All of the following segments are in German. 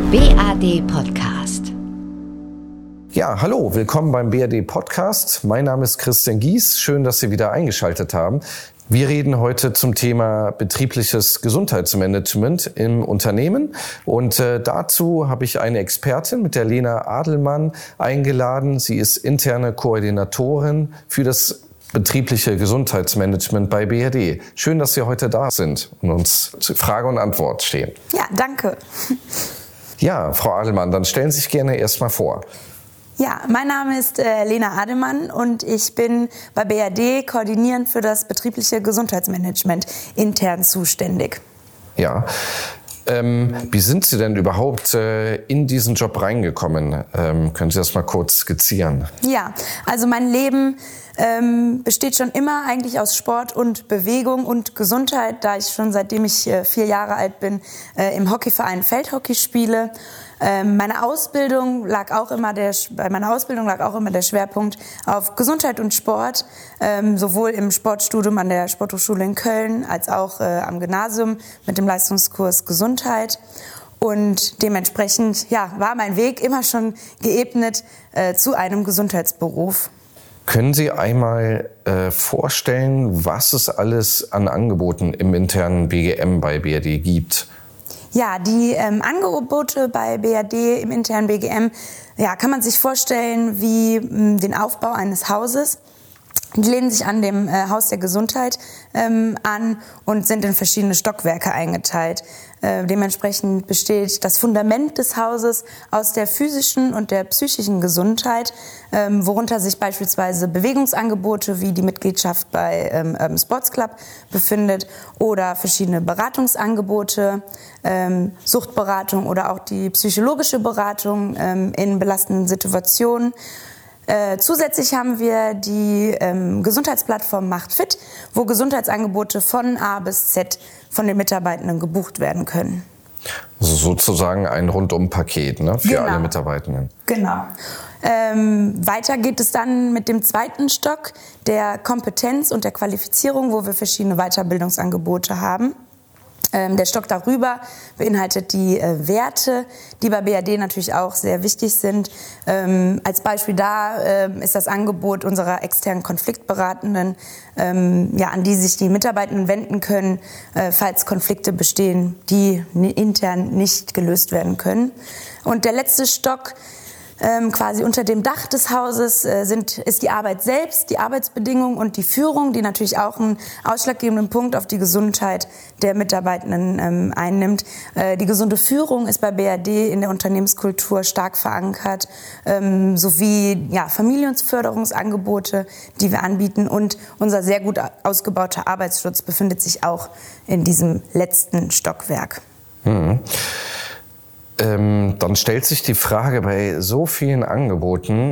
BAD Podcast. Ja, hallo, willkommen beim BAD Podcast. Mein Name ist Christian Gies. Schön, dass Sie wieder eingeschaltet haben. Wir reden heute zum Thema betriebliches Gesundheitsmanagement im Unternehmen. Und dazu habe ich eine Expertin mit der Lena Adelmann eingeladen. Sie ist interne Koordinatorin für das betriebliche Gesundheitsmanagement bei BAD. Schön, dass Sie heute da sind und uns zur Frage und Antwort stehen. Ja, danke. Ja, Frau Adelmann, dann stellen Sie sich gerne erst mal vor. Ja, mein Name ist Lena Adelmann und ich bin bei BAD koordinierend für das betriebliche Gesundheitsmanagement intern zuständig. Ja, wie sind Sie denn überhaupt in diesen Job reingekommen? Können Sie das mal kurz skizzieren? Ja, also mein Leben besteht schon immer eigentlich aus Sport und Bewegung und Gesundheit, da ich schon seitdem ich 4 Jahre alt bin im Hockeyverein Feldhockey spiele. Bei meiner Ausbildung lag auch immer der Schwerpunkt auf Gesundheit und Sport, sowohl im Sportstudium an der Sporthochschule in Köln als auch am Gymnasium mit dem Leistungskurs Gesundheit. Und dementsprechend war mein Weg immer schon geebnet zu einem Gesundheitsberuf. Können Sie einmal vorstellen, was es alles an Angeboten im internen BGM bei BAD gibt? Ja, die Angebote bei BAD im internen BGM, kann man sich vorstellen wie den Aufbau eines Hauses. Die lehnen sich an dem Haus der Gesundheit an und sind in verschiedene Stockwerke eingeteilt. Dementsprechend besteht das Fundament des Hauses aus der physischen und der psychischen Gesundheit, worunter sich beispielsweise Bewegungsangebote wie die Mitgliedschaft bei Urban Sports Club befindet oder verschiedene Beratungsangebote, Suchtberatung oder auch die psychologische Beratung in belastenden Situationen. Zusätzlich haben wir die Gesundheitsplattform Macht Fit, wo Gesundheitsangebote von A bis Z von den Mitarbeitenden gebucht werden können. Also sozusagen ein Rundum-Paket, ne, für alle Mitarbeitenden. Genau. Weiter geht es dann mit dem zweiten Stock der Kompetenz und der Qualifizierung, wo wir verschiedene Weiterbildungsangebote haben. Der Stock darüber beinhaltet die Werte, die bei BAD natürlich auch sehr wichtig sind. Als Beispiel ist das Angebot unserer externen Konfliktberatenden, an die sich die Mitarbeitenden wenden können, falls Konflikte bestehen, die intern nicht gelöst werden können. Und der letzte Stock, quasi unter dem Dach des Hauses ist die Arbeit selbst, die Arbeitsbedingungen und die Führung, die natürlich auch einen ausschlaggebenden Punkt auf die Gesundheit der Mitarbeitenden einnimmt. Die gesunde Führung ist bei BAD in der Unternehmenskultur stark verankert, sowie Familienförderungsangebote, die wir anbieten, und unser sehr gut ausgebauter Arbeitsschutz befindet sich auch in diesem letzten Stockwerk. Dann stellt sich die Frage bei so vielen Angeboten,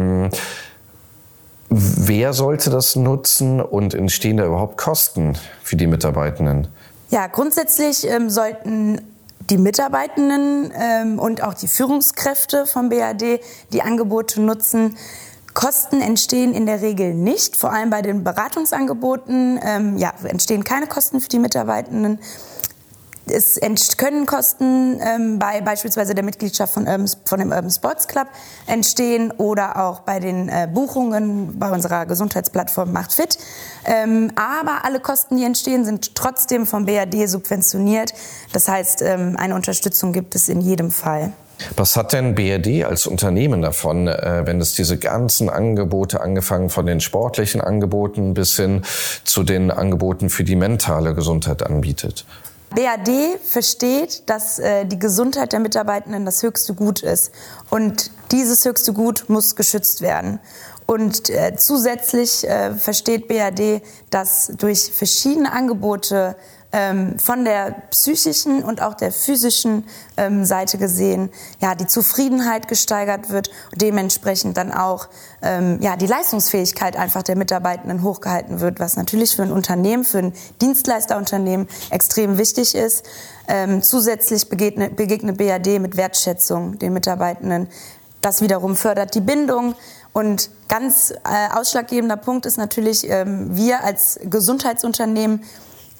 wer sollte das nutzen und entstehen da überhaupt Kosten für die Mitarbeitenden? Ja, grundsätzlich sollten die Mitarbeitenden und auch die Führungskräfte von BAD die Angebote nutzen. Kosten entstehen in der Regel nicht, vor allem bei den Beratungsangeboten entstehen keine Kosten für die Mitarbeitenden. Es können Kosten bei beispielsweise der Mitgliedschaft von dem Urban Sports Club entstehen oder auch bei den Buchungen bei unserer Gesundheitsplattform Macht Fit. Aber alle Kosten, die entstehen, sind trotzdem vom BAD subventioniert. Das heißt, eine Unterstützung gibt es in jedem Fall. Was hat denn BAD als Unternehmen davon, wenn es diese ganzen Angebote, angefangen von den sportlichen Angeboten bis hin zu den Angeboten für die mentale Gesundheit anbietet? BAD versteht, dass die Gesundheit der Mitarbeitenden das höchste Gut ist. Und dieses höchste Gut muss geschützt werden. Und zusätzlich versteht BAD, dass durch verschiedene Angebote von der psychischen und auch der physischen Seite gesehen, die Zufriedenheit gesteigert wird und dementsprechend dann auch die Leistungsfähigkeit einfach der Mitarbeitenden hochgehalten wird, was natürlich für ein Unternehmen, für ein Dienstleisterunternehmen extrem wichtig ist. Zusätzlich begegnet BAD mit Wertschätzung den Mitarbeitenden. Das wiederum fördert die Bindung. Und ganz ausschlaggebender Punkt ist natürlich, wir als Gesundheitsunternehmen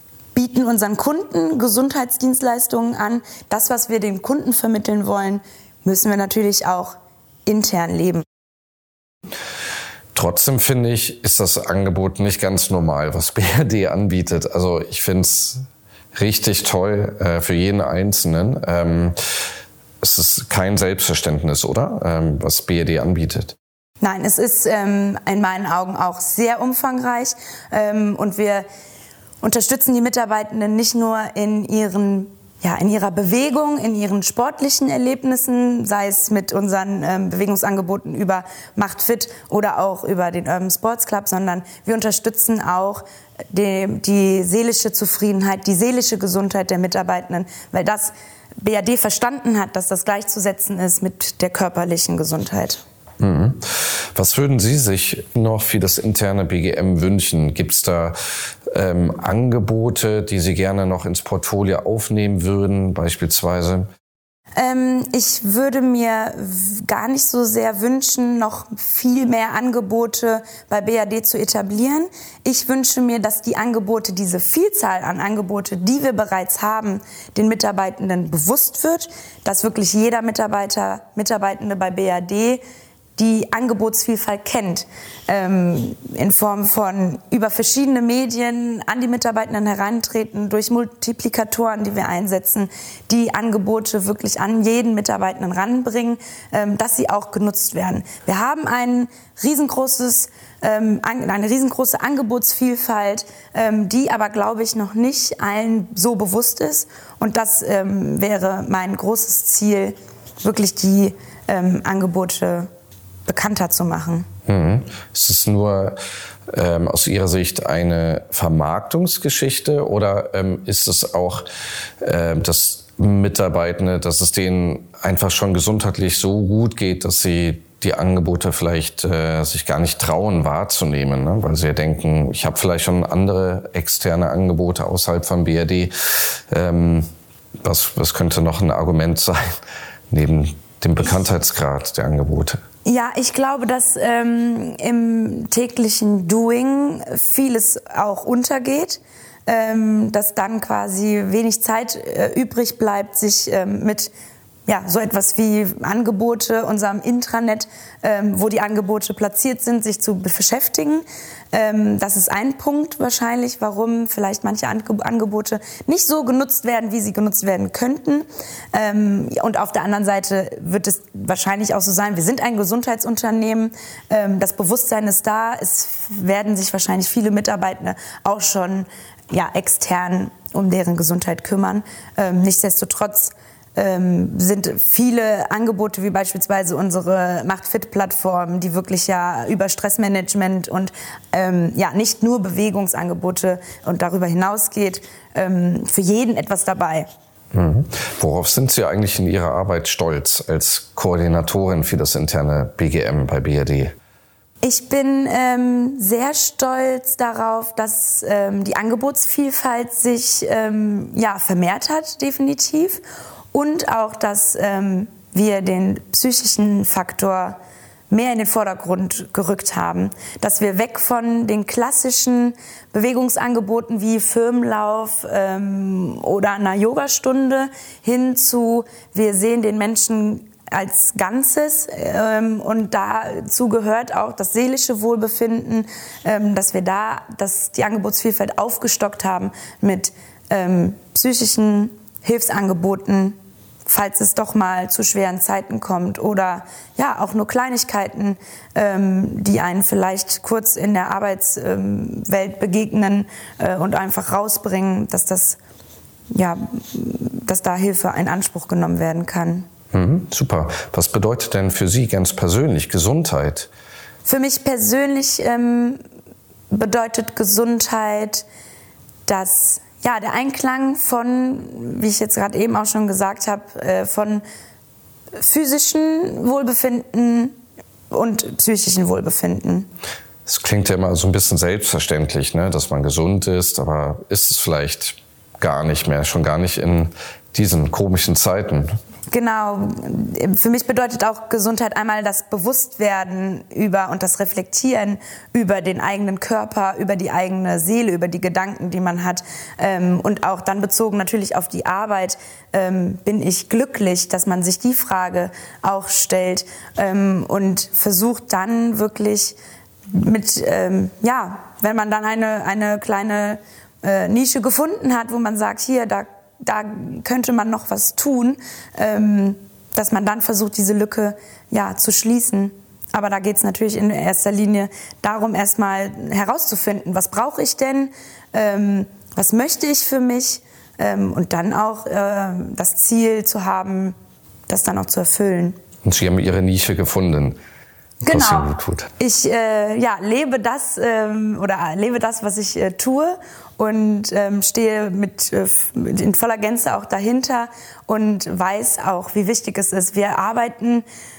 bieten unseren Kunden Gesundheitsdienstleistungen an. Das, was wir den Kunden vermitteln wollen, müssen wir natürlich auch intern leben. Trotzdem finde ich, ist das Angebot nicht ganz normal, was BRD anbietet. Also ich finde es richtig toll für jeden Einzelnen. Es ist kein Selbstverständnis, oder? Was BRD anbietet. Nein, es ist in meinen Augen auch sehr umfangreich und wir unterstützen die Mitarbeitenden nicht nur in ihrer Bewegung, in ihren sportlichen Erlebnissen, sei es mit unseren Bewegungsangeboten über Macht Fit oder auch über den Urban Sports Club, sondern wir unterstützen auch die seelische Zufriedenheit, die seelische Gesundheit der Mitarbeitenden, weil das BRD verstanden hat, dass das gleichzusetzen ist mit der körperlichen Gesundheit. Was würden Sie sich noch für das interne BGM wünschen? Gibt es da Angebote, die Sie gerne noch ins Portfolio aufnehmen würden, beispielsweise? Ich würde mir gar nicht so sehr wünschen, noch viel mehr Angebote bei BRD zu etablieren. Ich wünsche mir, dass die Angebote, diese Vielzahl an Angebote, die wir bereits haben, den Mitarbeitenden bewusst wird, dass wirklich jeder Mitarbeitende bei BRD die Angebotsvielfalt kennt, in Form von über verschiedene Medien an die Mitarbeitenden herantreten, durch Multiplikatoren, die wir einsetzen, die Angebote wirklich an jeden Mitarbeitenden ranbringen, dass sie auch genutzt werden. Wir haben eine riesengroße Angebotsvielfalt, die aber, glaube ich, noch nicht allen so bewusst ist. Und das wäre mein großes Ziel, wirklich die Angebote bekannter zu machen. Ist es nur aus Ihrer Sicht eine Vermarktungsgeschichte oder ist es auch, dass Mitarbeitende, dass es denen einfach schon gesundheitlich so gut geht, dass sie die Angebote vielleicht sich gar nicht trauen wahrzunehmen, ne? Weil sie ja denken, ich habe vielleicht schon andere externe Angebote außerhalb von BRD. Was könnte noch ein Argument sein, neben dem Bekanntheitsgrad der Angebote? Ja, ich glaube, dass im täglichen Doing vieles auch untergeht, dass dann quasi wenig Zeit übrig bleibt, sich mit so etwas wie Angebote, unserem Intranet, wo die Angebote platziert sind, sich zu beschäftigen. Das ist ein Punkt wahrscheinlich, warum vielleicht manche Angebote nicht so genutzt werden, wie sie genutzt werden könnten. Und auf der anderen Seite wird es wahrscheinlich auch so sein, wir sind ein Gesundheitsunternehmen, das Bewusstsein ist da, es werden sich wahrscheinlich viele Mitarbeitende auch schon extern um deren Gesundheit kümmern. Nichtsdestotrotz sind viele Angebote wie beispielsweise unsere Macht-Fit-Plattform, die wirklich über Stressmanagement und nicht nur Bewegungsangebote und darüber hinausgeht, für jeden etwas dabei. Worauf sind Sie eigentlich in Ihrer Arbeit stolz als Koordinatorin für das interne BGM bei BRD? Ich bin sehr stolz darauf, dass die Angebotsvielfalt sich vermehrt hat, definitiv. Und auch, dass wir den psychischen Faktor mehr in den Vordergrund gerückt haben. Dass wir weg von den klassischen Bewegungsangeboten wie Firmenlauf oder einer Yogastunde hin zu, wir sehen den Menschen als Ganzes und dazu gehört auch das seelische Wohlbefinden, dass wir die Angebotsvielfalt aufgestockt haben mit psychischen Hilfsangeboten, falls es doch mal zu schweren Zeiten kommt oder auch nur Kleinigkeiten, die einen vielleicht kurz in der Arbeitswelt begegnen und einfach rausbringen, dass da Hilfe in Anspruch genommen werden kann. Super. Was bedeutet denn für Sie ganz persönlich Gesundheit? Für mich persönlich bedeutet Gesundheit, dass der Einklang von, wie ich jetzt gerade eben auch schon gesagt habe, von physischem Wohlbefinden und psychischem Wohlbefinden. Es klingt ja immer so ein bisschen selbstverständlich, ne, dass man gesund ist, aber ist es vielleicht gar nicht mehr, schon gar nicht in diesen komischen Zeiten. Genau. Für mich bedeutet auch Gesundheit einmal das Bewusstwerden über und das Reflektieren über den eigenen Körper, über die eigene Seele, über die Gedanken, die man hat. Und auch dann bezogen natürlich auf die Arbeit, bin ich glücklich, dass man sich die Frage auch stellt und versucht dann wirklich mit, wenn man dann eine kleine Nische gefunden hat, wo man sagt, hier, da könnte man noch was tun, dass man dann versucht, diese Lücke zu schließen. Aber da geht es natürlich in erster Linie darum, erstmal herauszufinden, was brauche ich denn, was möchte ich für mich und dann auch das Ziel zu haben, das dann auch zu erfüllen. Und Sie haben Ihre Nische gefunden. Genau. Was Ihnen gut tut. Ich lebe das was ich tue und stehe in voller Gänze auch dahinter und weiß auch, wie wichtig es ist. Wir arbeiten,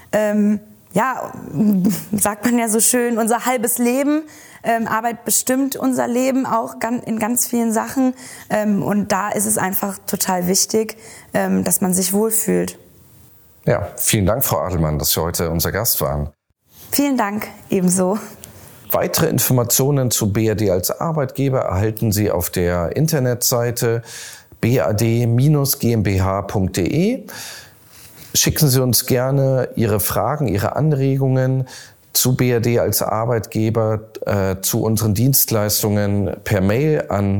sagt man ja so schön, unser halbes Leben. Arbeit bestimmt unser Leben auch in ganz vielen Sachen. Und da ist es einfach total wichtig, dass man sich wohlfühlt. Ja, vielen Dank, Frau Adelmann, dass Sie heute unser Gast waren. Vielen Dank, ebenso. Weitere Informationen zu BRD als Arbeitgeber erhalten Sie auf der Internetseite bad-gmbh.de. Schicken Sie uns gerne Ihre Fragen, Ihre Anregungen zu BRD als Arbeitgeber, zu unseren Dienstleistungen per Mail an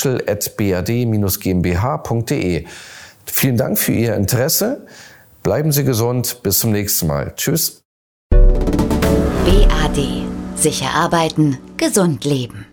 social@bad-gmbh.de. Vielen Dank für Ihr Interesse. Bleiben Sie gesund. Bis zum nächsten Mal. Tschüss. BAD. Sicher arbeiten, gesund leben.